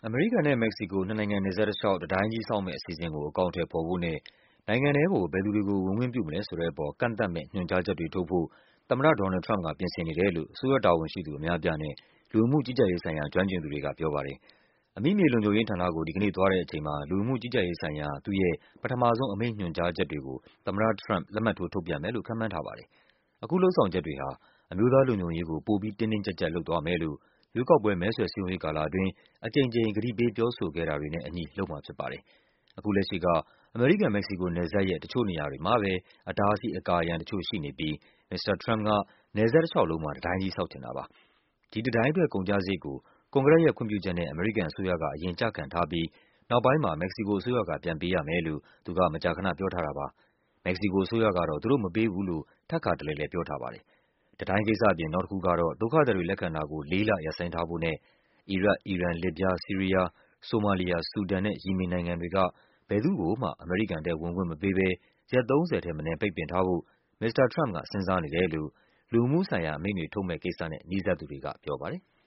အမေရိကန်နဲ့ မက္ကဆီကို နှစ်နိုင်ငံနယ်စပ်တလျှောက် တံတိုင်းကြီးဆောက်မယ့် အစီအစဉ်ကို အကောင်အထည်ဖော်ဖို့နဲ့ နိုင်ငံထဲကို ဘယ်သူတွေကို ဝင်ခွင့်ပြုမလဲဆိုတဲ့အပေါ် ကန့်သတ်မယ့် ညွှန်ကြားချက်တွေထုတ်ဖို့ သမ္မတ ဒေါ်နယ်လ်ဒ် ထရမ့်ပ်က ပြင်ဆင်နေတယ်လို့ အစိုးရတာဝန်ရှိသူ အများအပြားနဲ့ လူဝင်မှုကြီးကြပ်ရေးဆိုင်ရာ ကျွမ်းကျင်သူတွေက ပြောပါတယ်။ အမိမြေလုံခြုံရေးဌာနကို ဒီကနေ့သွားတဲ့အချိန်မှာ လူဝင်မှုကြီးကြပ်ရေးဆိုင်ရာ သူ့ရဲ့ ပထမဆုံး အမိန့်ညွှန်ကြားချက်တွေကို သမ္မတထရမ့်ပ် လက်မှတ်ထိုး ထုတ်ပြန်မယ်လို့ ခန့်မှန်းထားပါတယ်။ အခုလုပ်ဆောင်ချက်တွေဟာ အမျိုးသားလုံခြုံရေးကို ပိုပြီး တင်းတင်းကျပ်ကျပ် လုပ်သွားမယ်လို့ ရွေးကောက်ပွဲ မဲဆွယ်စည်းရုံးရေးကာလအတွင်း အကြိမ်ကြိမ် ကတိပေးပြောဆိုခဲ့တာတွေနဲ့အညီ လုပ်မှာဖြစ်ပါတယ်။ အခုလက်ရှိက အမေရိကန်-မက္ကဆီကိုနယ်စပ်ရဲ့ တချို့နေရာတွေမှာပဲ အတားအဆီး အကာအရံတချို့ရှိနေပြီး မစ္စတာထရမ့်ပ်က နယ်စပ်တလျှောက်လုံးမှာ တံတိုင်းကြီး ဆောက်ချင်တာပါ။ ဒီတံတိုင်းအတွက် ကုန်ကျစရိတ်ကို ကွန်ဂရက်ရဲ့ခွင့်ပြုချက်နဲ့ အမေရိကန်အစိုးရက အရင်ကျခံထားပြီး နောက်ပိုင်းမှာ မက္ကဆီကိုအစိုးရက ပြန်ပေးရမယ်လို့ သူက မကြာခဏပြောထားတာပါ။ မက္ကဆီကိုအစိုးရကတော့ သူတို့မပေးဘူးလို့ ထပ်ခါတလဲလဲ ပြောထားပါတယ်။ တံတိုင်းကိစ္စအပြင် နောက်တခုကတော့ ဒုက္ခသည်တွေလက်ခံတာကို 4 လ ရပ်ဆိုင်းထားဖို့နဲ့ အီရတ်၊ အီရန်၊ လစ်ဗျား၊ ဆီးရီးယား၊ ဆိုမာလီယာ၊ ဆူဒန်နဲ့ ယီမင်နိုင်ငံတွေက ဘယ်သူ့ကိုမှ အမေရိကန်ထဲ ဝင်ခွင့်မပေးဘဲ ရက် 30 ထက်မနည်း ပိတ်ပင်ထားဖို့ မစ္စတာထရမ့်ပ်က စဉ်းစားနေတယ်လို့ လူဝင်မှုဆိုင်ရာ အမိန့်တွေထုတ်မယ့်ကိစ္စနဲ့ နီးစပ်သူတွေကပြောပါတယ်